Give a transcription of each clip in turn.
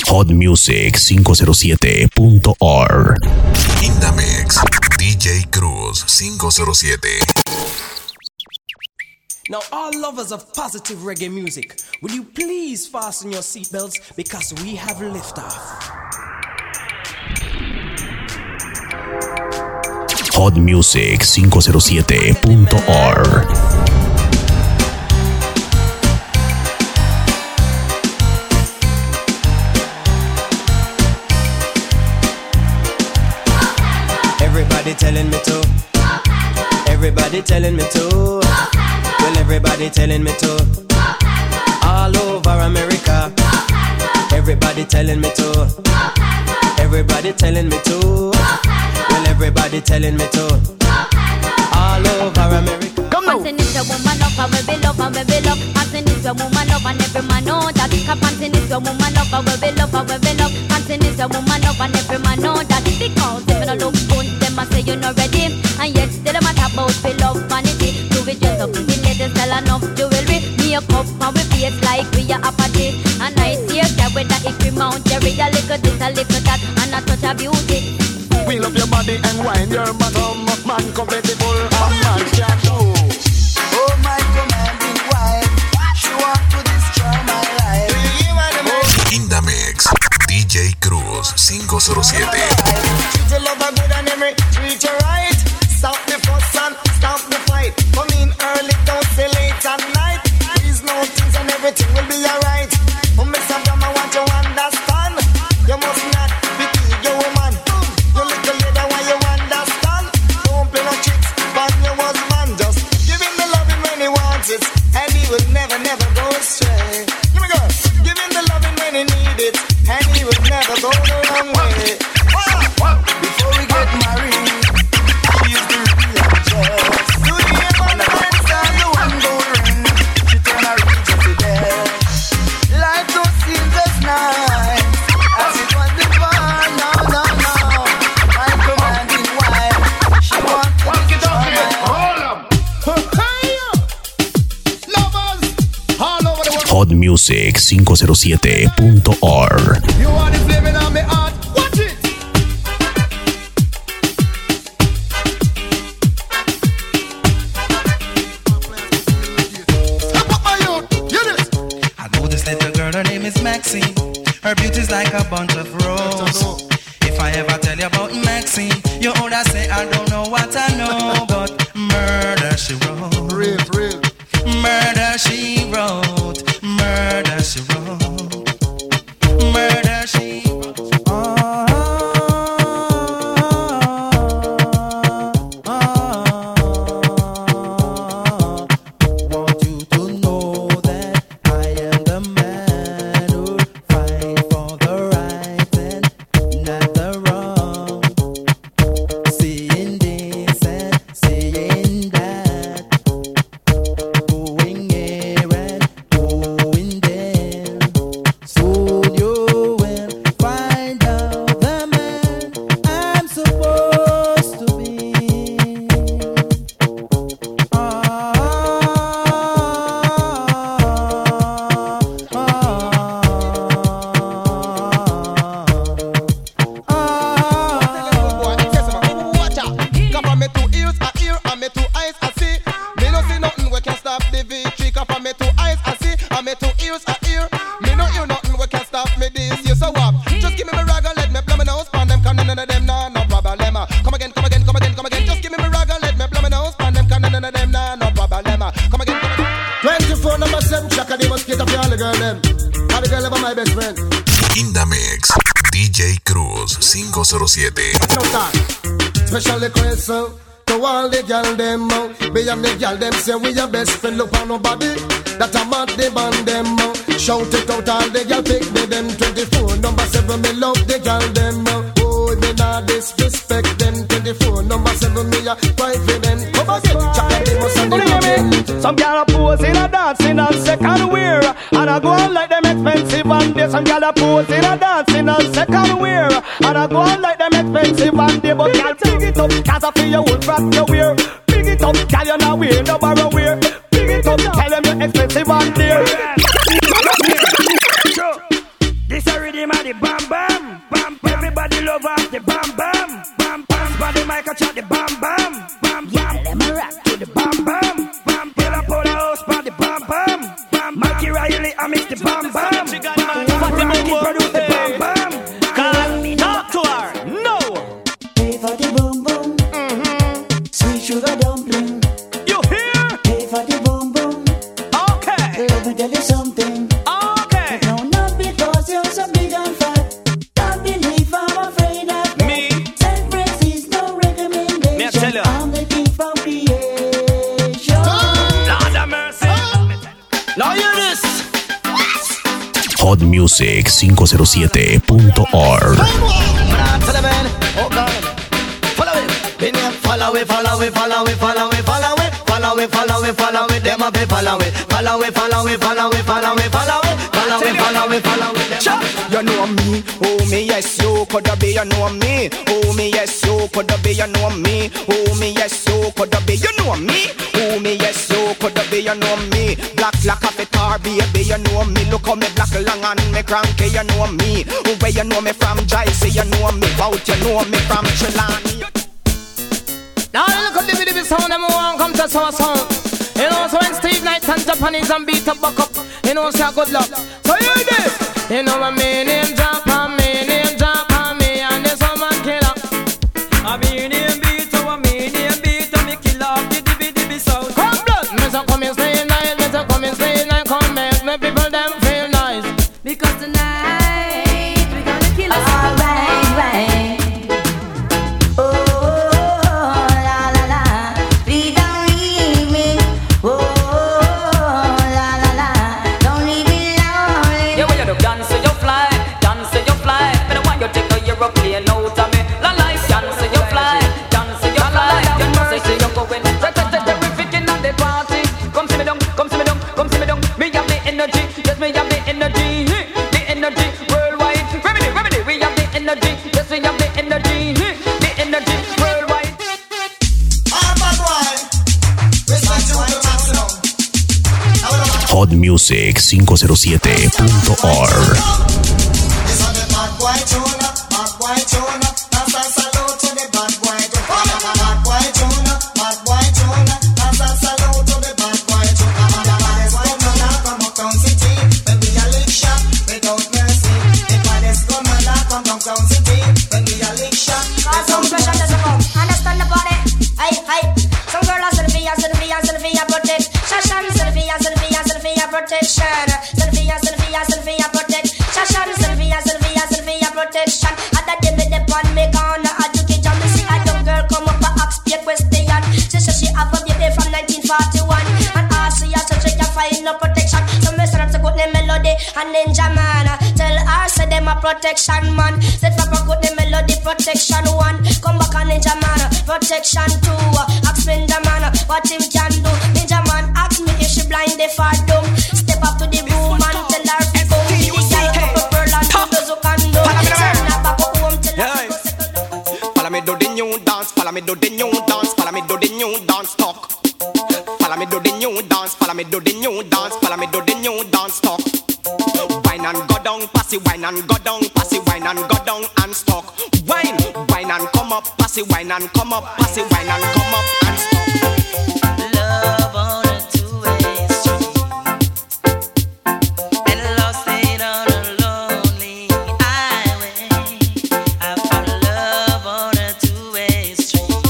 hotmusic507.org. In the Mix, DJ Cruz 507. Now, all lovers of positive reggae music, will you please fasten your seatbelts because we have liftoff. hotmusic507.org. Everybody telling me to. Everybody telling me to. Well, everybody telling me to. All over America. Everybody telling me to. Everybody telling me to. Well, everybody telling me to. All over America. Come now. Panting is a woman love and we be love and we be love. Panting is a woman love and every man know that. Panting is a woman love and we be love and we be love. Panting is a woman love and every man know that. Because if you don't look good, them a say you're not ready. And yet still them a talk about we love vanity. Do we just up in the ladies sell enough jewelry. Me a cup and we face like we a party. And I see a guy with that if we mount Jerry. A little this, a little that, and a touch of beauty. Wheel up your body and wind your bottom. Man compatible and man can't do. Oh my commanding wife, she want to destroy my life. In the Mix, DJ Cruz 507. Treat your lover good and every treat you right. Stop the fuss and stop the fight. Come in early, don't stay late at night. Please know things and everything will be alright. Oh, Mr. Drama, I want you to understand. You must not be your woman. You little lady, why you understand? Don't play no tricks, but your husband. Just give him the loving when he wants it, and he will never, never go astray. Give me girl, give him the loving when he need it, and he will never go the wrong way. Before we get married, she's the real just. Do the abundance and the one going. She turn her region to death. Life don't seem just nice as it was before. No, no, no. My commanding wife, she wants to destroy my life. Lovers all over the world. hotmusic507.org. You are the flavor of my heart. Watch it. Step up my youth. Hear this. I know this little girl, her name is Maxine. Her beauty's like a bunch of roses. If I ever tell you about Maxine, you older say I don't know what I know, but murder she wrote. Real, real. Murder she wrote. Murder she wrote. Murder she wrote. Want you to know that I am the man who fight for the right and not the wrong. Seeing this and seeing that, going here and going there. Soon you will find out the man I'm supposed to be. Watch out. Come from me two ears, a ear, and me two eyes, I see. Me no see nothing we can stop the victory. Come from me two eyes, I see, and me two ears, a ear. Me no hear nothing we can stop me this. You so what? Just give me my rag and let me blow my nose pan them. Can none of them nah, no problem. Come again, come again, come again, come again. Just give me my rag and let me blow my nose pan them. Can none of them nah, no problem. Come again, come again. 24/7, Chaka the mosquito for all the girl them. All the girl ever my best friend. In the Mix, DJ Cruz 507. No talk. Special request to all the girl them. Beyond the girl them say we your best friend. Look on nobody that a mad the band them. Shout it out all the girl pick me them. 24/7 me love the girl them. Oh me nah disrespect them. 24/7 me a cry for them. Come again, Chaka the must and the again. Some gyal a pose in a dancing and second wear, and I go on like them expensive and they. Some gyal a pose in a dancing and second wear, and I go on like them expensive and they. But gyal big it up, 'cause I feel your old frock you wear. Big it up, gyal you not wear no borrow wear. Big it up, tell them you expensive and dear. This a rhythm chat the bam bam, bam. Everybody love off the bam bam, bam bam. For the mic I chat the bam bam, bam. Yeah, let me rock to the bam bam, bam. Get up on the house for the bam bam, bam. Mikey Riley I mix the bam bam, bam. Rocky produce the bam bam. Can't talk to her, no. Pay for the boom boom, sweet sugar dumpling. You hear? Pay for the boom boom. Okay. Let me tell you something. Okay. No, not because you're so big and fat. Don't believe I'm afraid of that. Me. Self-praise is no recommendation. Me I tell you. I'm the king from creation. Lord have mercy. Now hear this. hotmusic507.org. Follow it, follow it, follow it, follow it, follow it, follow it, follow it, follow it, them up, follow it, follow it, follow it, follow it, follow it, follow it, follow it, follow it, follow it. You know me, oh me, yes, you coulda be, you know me, oh me, yes, you coulda be, you know me, oh me, yes, you coulda be, you know me, oh me, yes, you coulda be, you know me. Black like a guitar, baby, you know me. Look how me black long and me cranky, you know me. Where you know me from, Jaisi, you know me. Bout you know me from Chilani. Now look at the sound and one come to sound. You know, so when Steve Knight and Japanese and beat up back up, you know, say good luck. So you hear this? You know, my name drop on me, name drop on me, and there's some man killer. I mean name beat, so I mean name beat, and me kill off the dibby sound. Come blood, Mr. Come and stay nice, Mr. Come and stay nice, come make me people them feel nice. Because tonight we gonna kill us. Alright, right. Aeroplane out of me, la life dance you fly, dance you fly. You know say you going terrific in the party. Come see me down, come see me down, come see me down. Me have the energy, yes me have the energy worldwide. Remedy, we have the energy, yes we have the energy worldwide. hotmusic507.org. Protection. Other than me, the pan me gonna educate and me see a young girl come up and ask me a question. She said she have a baby from 1941 and ask her so she can find no protection. So me start to put the melody and Ninja Man tell her say them a protection man. Said Papa put the melody protection 1. Come back and Ninja Man protection 2. Ask Ninja Man what him can do. Ninja Man ask me if she blind if or dumb. Step up to the room and tell her to come. The girl couple pearl and do the zouk and do. Follow me do the new dance, follow me do the new dance, follow me do the new dance talk. Follow me do the new dance, follow me do the new dance, follow me do the new dance talk. Wine and go down, pass it, wine and go down, pass it, wine and go down and stock. Wine and come up, pass it, wine and come up, pass it, wine and come up and stock. Love on a two-way street, and lost it on a lonely highway. I found love on a two-way street,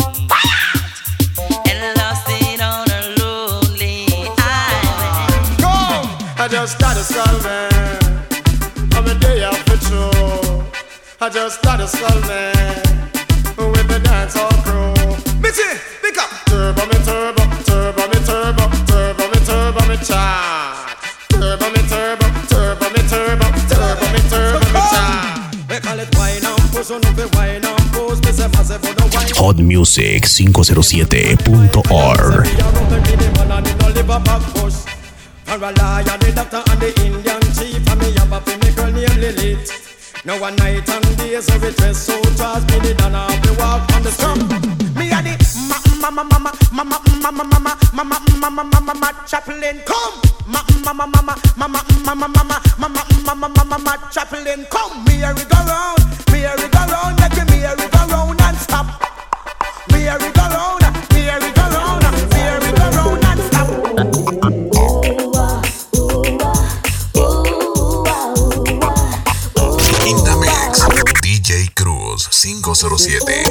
and lost it on a lonely highway. Go! I just started solving. I'm a day off the show. I just started solving with the dancehall crew. Bitchy, pick up. Turbo me turbo, turbo me turbo, turbo me turbo me cha. Turbo me turbo, turbo me turbo, turbo me turbo me cha. We call it wine and push on the wine and pose. Me say massive for the wine. hotmusic507.org. For a liar, the doctor and the Indian chief, and me have a female girl named Lilith. Now one night and days, so we dress so fast, me did not have to walk on the street. Me a the Chaplain, come. Chaplain, come. Me a rig around, let me a rig around and stop. Me a rig around, and stop. In the mix, DJ Cruz 507.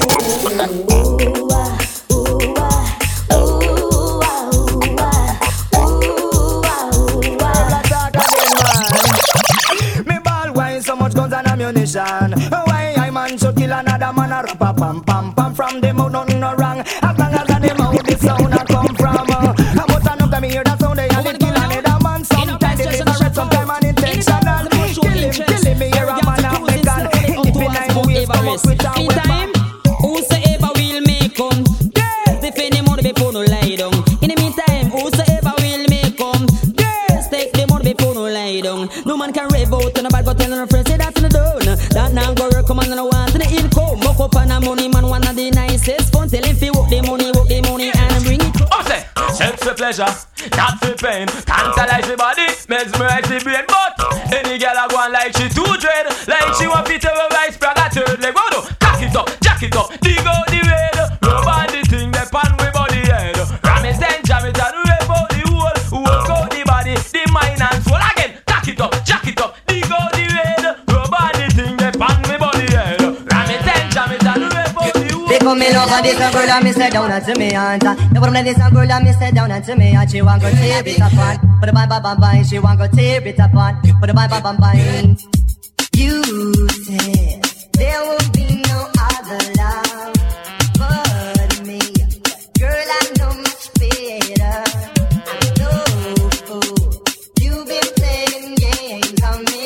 Why I man should kill another man a rap a pam pam pam from the mouth nothing no wrong. As long as the mouth the sound a come from. I must have known them hear that sound they and it kill another man. Sometimes it is red, sometimes unintentional. Kill him, me hear a man a beckon. If in nine ways come up with a weapon. Whosoever will make come, defend the money before no lie down. In the meantime, whosoever will make come, take the money before no lie down. No man can rave out on a bad but tell no friends say that's in the door. That now go work, come on and I want the income. Mock up on a money man, one of the nicest fun. Tell him fi work the money and bring it. Okay, sex for pleasure, not for pain. Tantalize the body, mesmerize the brain. But any girl a go on like she too dread, like she want to terrorize Praga third leg. Go do, cock it up, jack it up, dig out the red. Rub on the thing, the pan with body head. Ram it then jam it and rip out the whole. Work out the body, the mind and soul again. Cock it up, jack it up, dig out the red. Rub on the thing, the pan with body head. Ram it then jam it and rip out the whole. They come in over this girl and me say down and to me answer. You put me this girl and me say down and to me and she want go tear it apart. Put a bye bye bye bye, she want go tear it apart. Put a bye bye bye bye. You said there will be no other love but me. Girl, I know much better. I'm no fool. You've been playing games on me.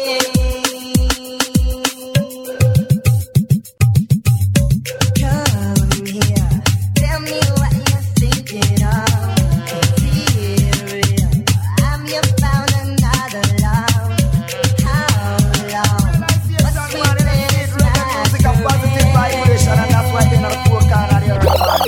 Come here, tell me what you're thinking of. Serious, I'm your found another love. How long? What's we playing this Music of positive vibration, and that's why they not four corner here.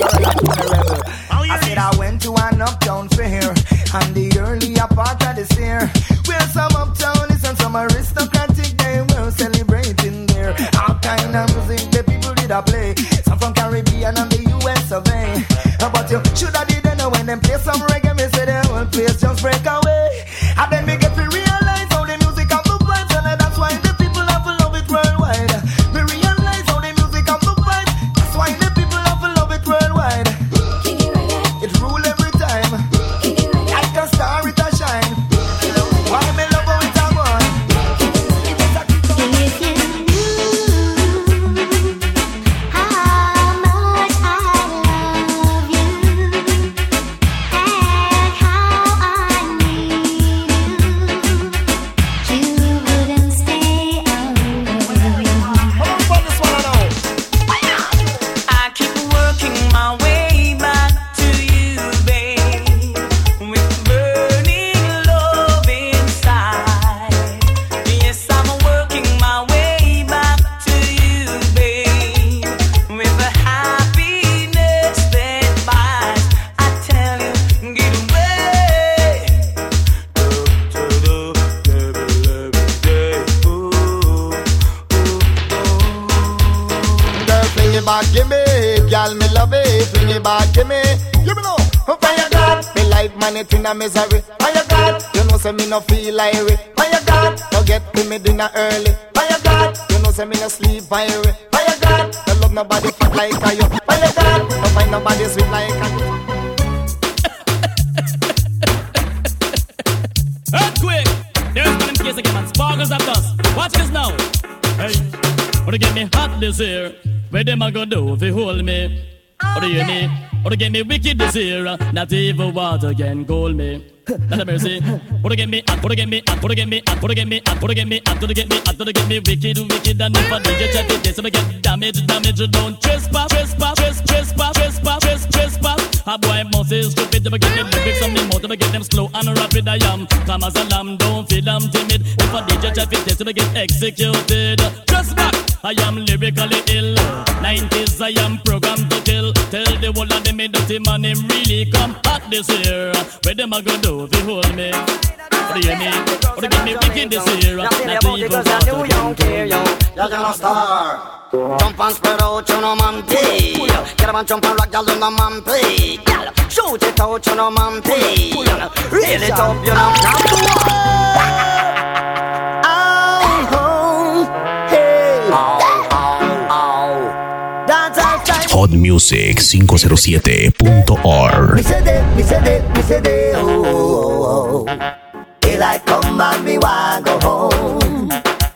I said I went to an uptown fair, and the earlier part of this year, where some uptownies and some aristocratic they were celebrating there. All kind of music the people did a play, some from Caribbean and the US of A. But you shoulda didn't know when them play some reggae, me say the whole place just break away. And then me get to realize how the music have the vibes, and that's why the people have to love it worldwide. Me realize how the music have the vibes, that's why the people have to love it worldwide. It rule every time, like a star it a shine. Why me love how it a burn? If you knew how much I love you and how I need you, you wouldn't stay away. I keep working my way back to you, babe, with burning love inside. Yes, I'm working my way back to you, babe, with a happiness that buys. I tell you, get away. Girl, fling it back, give me. Girl, me love it. Fling it back, give me. Give me now. Fire God, me life man it in a misery. Fire God, you know say me no feel like it. Fire God, no get me dinner early. Fire God, you know say me no sleep fiery. Fire God, no love nobody fat like you. Fire God, no find nobody sweet like you. Earthquake! There's one in case again, man. Sparkles of dust. Watch this now. Hey, what to get me hot this year? Where them a go do if you hold me? What do you mean? What to get me wicked this year? Not even water can cool me. Not a mercy. What to get me hot? What to get me hot? What to get me hot? What to get me hot? What to get me hot? What to get me hot? What to get me wicked, wicked. And if I DJ check it, this I get damage. Don't trespass. A boy must is stupid. They get them lyrics on me mouth. They get them slow and rapid. I am calm as a lamb. Don't feel I'm timid. If I DJ check it, this I get executed. Just back. I am lyrically ill. 90s I am programmed to kill. Tell the whole of them me dirty man him really come hot this year. Where them a go do if they hold me? What do you hear me? What do you give me wicked this year? Not even part of them. You're gonna star. Jump and spread out, you know, man, pay. Get up and jump and rock, y'all, you know, man, pay. Shoot it out, you know, man, pay. Reel it up, you know, Hot Music 507.org. Me say they, oh. Daylight come and me want go home.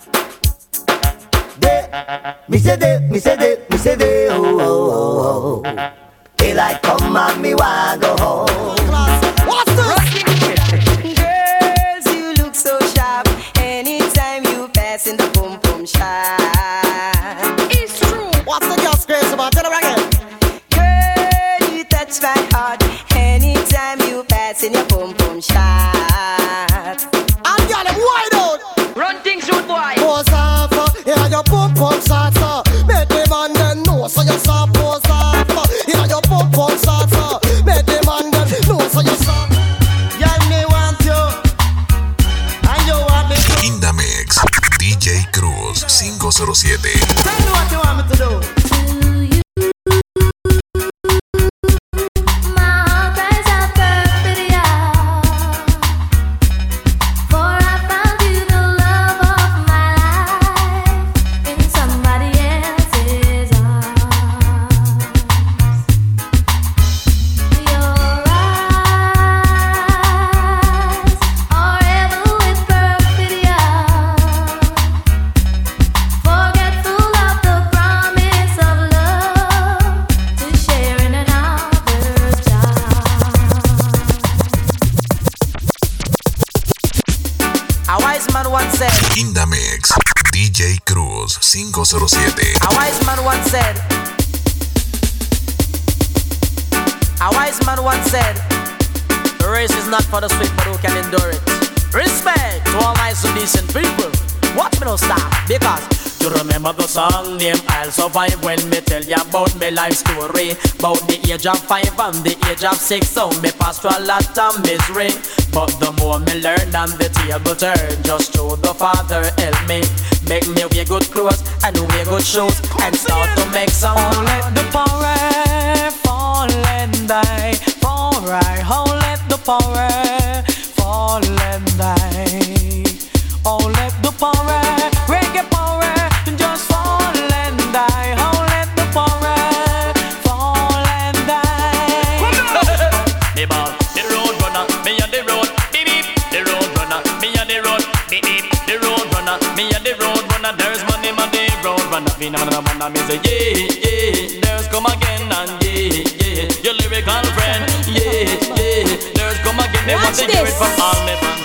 Me say they, oh. Daylight come and me want go home. What's this? Girls, you look so sharp. Anytime you pass in the boom boom shop. It's true. What's the girl's crazy about? Tell her again. Girl, you touch my heart. Anytime you pass in your boom boom shop. And girl, I'm wide out. Run things, shoot boy. Pose off, yeah, your boom boom shot, make the man then know so you saw pose off. Yeah, your boom boom shot, make the man then know so you saw. Yeah, me want you, and you want me to. In the mix, DJ Cruz 507. Tell me what you want me to do. In the mix, DJ Cruz 507. A wise man once said, the race is not for the swift, but who can endure it. Respect to all nice and decent people. Watch me no stop, because you remember the song named I'll Survive when me tell you about my life story. About the age of 5 and the age of 6, so me passed through a lot of misery. But the more me learn and the table turn, just through the Father help me. Make me wear good clothes and wear good shoes and start to make some. Oh, let the power fall and die. Alright, oh, let the power fall and die. Oh, let the power, reggae power, just fall and die. Oh, let the power fall and die. The ball, the road runner, me on the road, beep beep. The road runner, me on the road, beep beep. The road runner, me on the road runner. There's money on the road runner. Me say yeah. There's come again and yeah. Your lyrical friend, yeah. There's come again. They want to hear it from all my fans.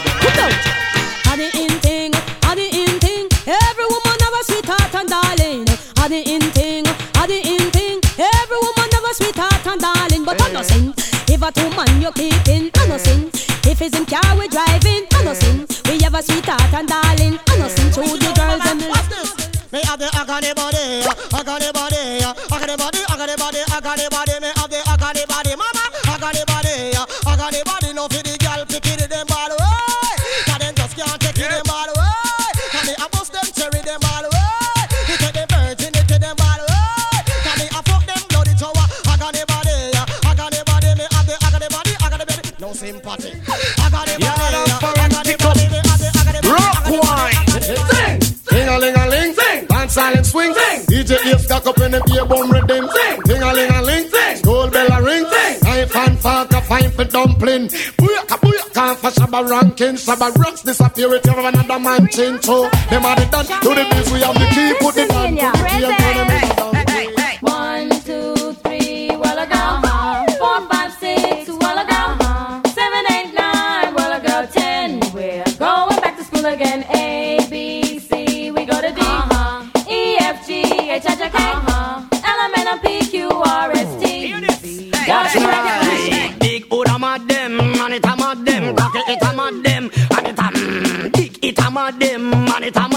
Every woman have a sweetheart and darling. The in thing. Every woman have a sweetheart and darling. But I no sin. If a two man you keeping, I no sin. If it's in car we driving, I no sin. We have a sweetheart and darling. I no sin. To the girls and the. What's this? Me have the agony body, agony body, agony body, agony body, agony body. Me have the agony body, mama, agony body. No for the girl pick it them ball away. 'Cause them just can't take it them ball away. 'Cause me a bust them cherry them ball away. You take the virginity them ball away. 'Cause me a fuck them bloody tower. Agony body. Me have the agony body. No sympathy. Agony body. Me have the agony body. Rock wine. Sing. Ding-a-ling-a-ling. Sing. Dance silent swing. Sing. DJ Ace stuck up in the beer bum rhythm. Sing. Ding-a-ling-a-ling. Sing. Gold bell a ring. Sing. Knife and fork a fine for dumpling. Booyaka. Can't for Shabba ranking. Shabba rocks disappear if you have another man change. So them are the done. To the biz we have the key. Put the down. Put the key and turn them in. 1, 2, 3, well I go. 4, 5, 6, well I go. 7, 8, 9, well I go. 10, we're going back to school again. A, B, C, we go to D. E, F, G, H, I, J, K. L, M, N, P, Q, R, S, T. That's right. Big hood I'm at them, and it I'm at them. Rocket it I'm at them, and it I'm big it I'm at them, and it I'm at them.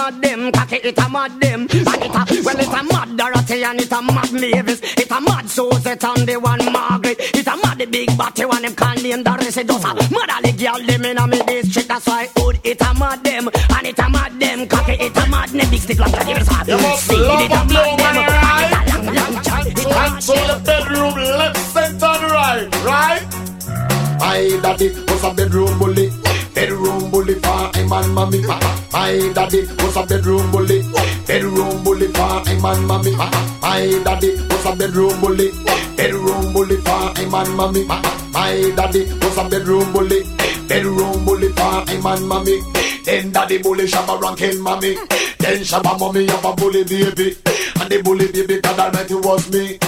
them, cocky it a mad them. And it a, well it a mad Dorothy and it a mad Mavis. It a mad Suzette and the one Margaret. It a mad the big batty one them can name the rest. It does a mad all the girl them in a me district. That's why hood it a mad them and it a mad them. Cocky it a mad them, big stick like a give it a. You must love a blow man, right? Hands on the bedroom, left, center, and right? My daddy was a bedroom bully for him and mommy. My daddy was a bedroom bully for him and mommy. My daddy was a bedroom bully for him and mommy. My daddy was a bedroom bully for him and mommy. Then daddy bully Shabba ranking mommy. Then Shabba mommy have a bully baby, and the bully baby God Almighty was me.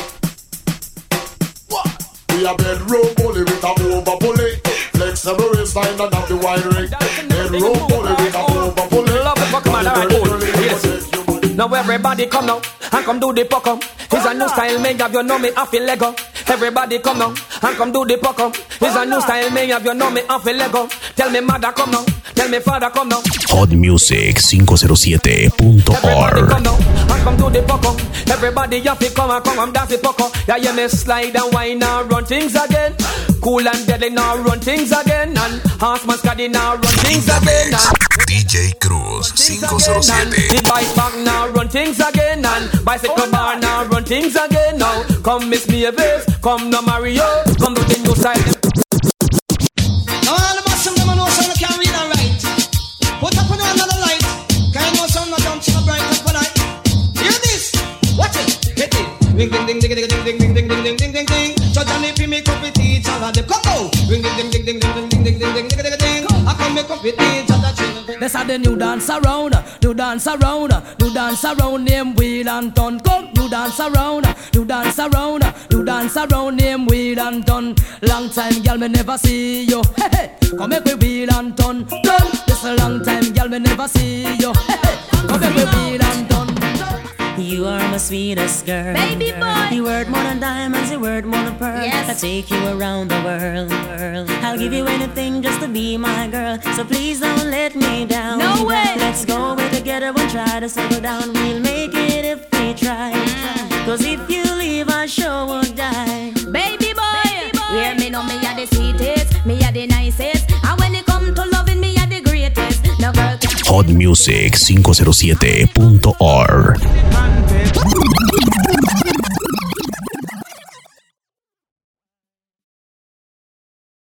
We a bedroom bully with a over bully. Flexible waistline and have the wiring. Bedroom bully with a over bully. Love the fuck man, alright, cool. Yes. Now everybody come now and come do the puck up. It's a new style, me have you know me off your Lego. Everybody come now and come do the puck up. It's a new style, me have you know me off your Lego. Tell me mother come now, tell me father come now. Hotmusic507.org. Everybody come now and come do the puck up. Everybody have to come and dance the puck up. Yeah, you may slide and wine and run things again. Cool and deadly now run things again. And Horseman Scotty now run things again. DJ Cruz 507. The bike bag now run things again. And bicycle bar now run things again. Now come Miss Mavis, come no Mario, come do the new style. Now all the boss of them know some can't read and write. Put up on another light. Can you know some not dumb, so bright and polite. Hear this, watch it, hit it. Ring ding ding ding ding ding ding ding ding ding ding ding ding. Judge and if you make up with each other, they come out. Ring ding ding ding ding ding ding ding ding ding ding ding ding. I come make up with each other. Let's have the new dance around, new dance around, new dance around, name Wheel and Ton. Come, new dance around, new dance around, new dance around, name Wheel and Ton. Long time, girl, me never see you. Hey, hey, come make me Wheel and Ton. Done. This a long time, girl, me never see you. Hey, hey, come make me Wheel and Ton. You are my sweetest girl, baby boy. You worth more than diamonds, you worth more than pearls. Yes. I'll take you around the world. I'll give you anything just to be my girl. So please don't let me down. No way. Let's go away together and try to settle down. We'll make it if we try. Cause if you leave, I sure will die. Baby boy, yeah, me know me are the sweetest, me are the nicest. And when it come to loving, me are the greatest. No girl can Hotmusic507.org.